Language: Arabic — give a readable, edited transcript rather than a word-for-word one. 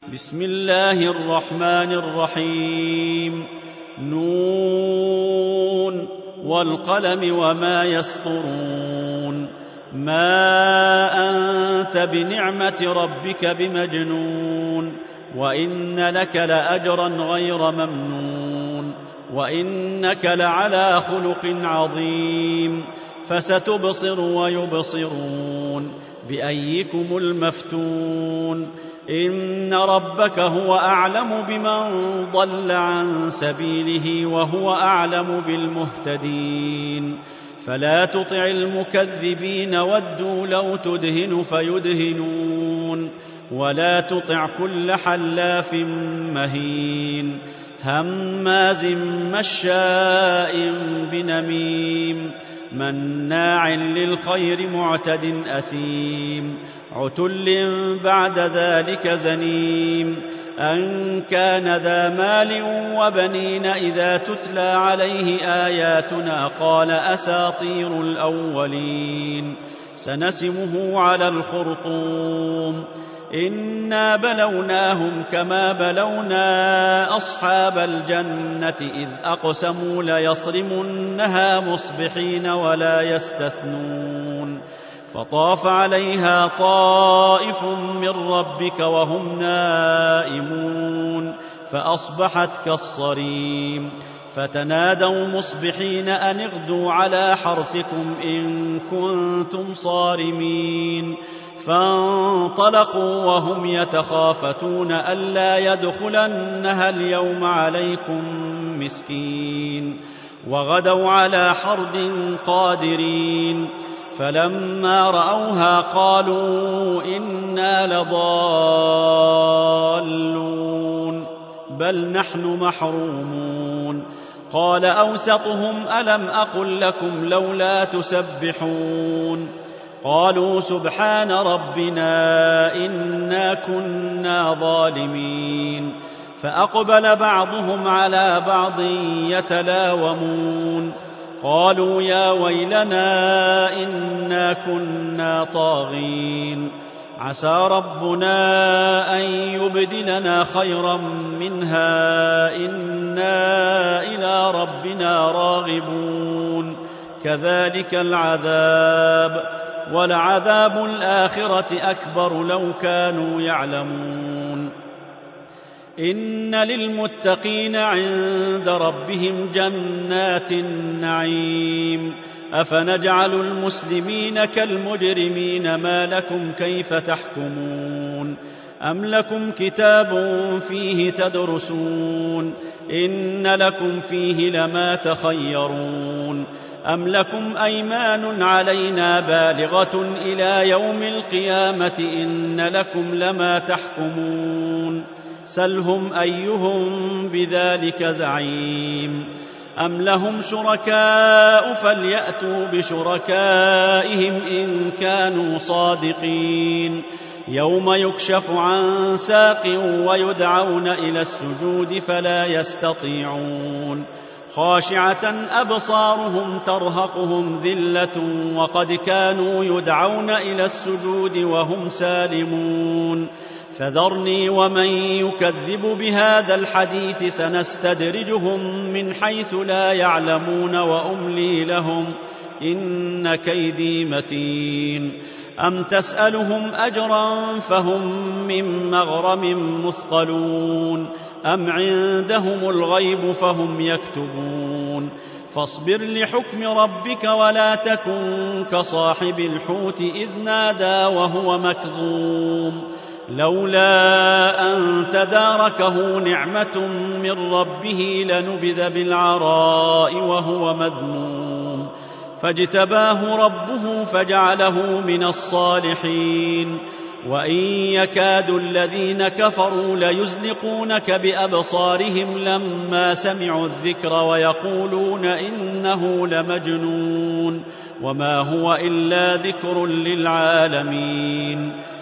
بسم الله الرحمن الرحيم. نون والقلم وما يسطرون. ما أنت بنعمة ربك بمجنون، وإن لك لأجرا غير ممنون، وإنك لعلى خلق عظيم. فستبصر ويبصرون بأيكم المفتون. إن ربك هو أعلم بمن ضل عن سبيله وهو أعلم بالمهتدين. فلا تطع المكذبين ودوا لو تدهن فيدهنون، ولا تطع كل حلاف مهين هماز مشاء بنميم مناع للخير معتد أثيم عتل بعد ذلك زنيم أن كان ذا مال وبنين إذا تتلى عليه آياتنا قال أساطير الأولين. سنسمه على الخرطوم. إنا بلوناهم كما بلونا أصحاب الجنة إذ أقسموا ليصرمنها مصبحين ولا يستثنون. فطاف عليها طائف من ربك وهم نائمون فأصبحت كالصريم. فتنادوا مصبحين أن اغدوا على حرثكم إن كنتم صارمين. فانطلقوا وهم يتخافتون ألا يدخلنها اليوم عليكم مسكين. وغدوا على حرد قادرين. فلما رأوها قالوا إنا لضالون بل نحن محرومون. قال أوسطهم ألم أقل لكم لولا تسبحون. قالوا سبحان ربنا إنا كنا ظالمين. فأقبل بعضهم على بعض يتلاومون قالوا يا ويلنا إنا كنا طاغين. عسى ربنا أن يبدلنا خيرا منها إنا إلى ربنا راغبون. كذلك العذاب ولعذاب الآخرة أكبر لو كانوا يعلمون. إن للمتقين عند ربهم جنات النعيم. أفنجعل المسلمين كالمجرمين ما لكم كيف تحكمون. أم لكم كتاب فيه تدرسون إن لكم فيه لما تخيرون. أم لكم أيمان علينا بالغة إلى يوم القيامة إن لكم لما تحكمون. سلهم أيهم بذلك زعيم. أم لهم شركاء فليأتوا بشركائهم إن كانوا صادقين. يوم يكشف عن ساق ويدعون إلى السجود فلا يستطيعون. خاشعة أبصارهم ترهقهم ذلة وقد كانوا يدعون إلى السجود وهم سالمون. فذرني ومن يكذب بهذا الحديث سنستدرجهم من حيث لا يعلمون وأملي لهم إن كيدي متين. أم تسألهم أجرا فهم من مغرم مثقلون أم عندهم الغيب فهم يكتبون. فاصبر لحكم ربك ولا تكن كصاحب الحوت إذ نادى وهو مكظوم لولا أن تداركه نعمة من ربه لنبذ بالعراء وهو مذموم. فاجتباه ربه فجعله من الصالحين. وإن يكاد الذين كفروا ليزلقونك بأبصارهم لما سمعوا الذكر ويقولون إنه لمجنون وما هو إلا ذكر للعالمين.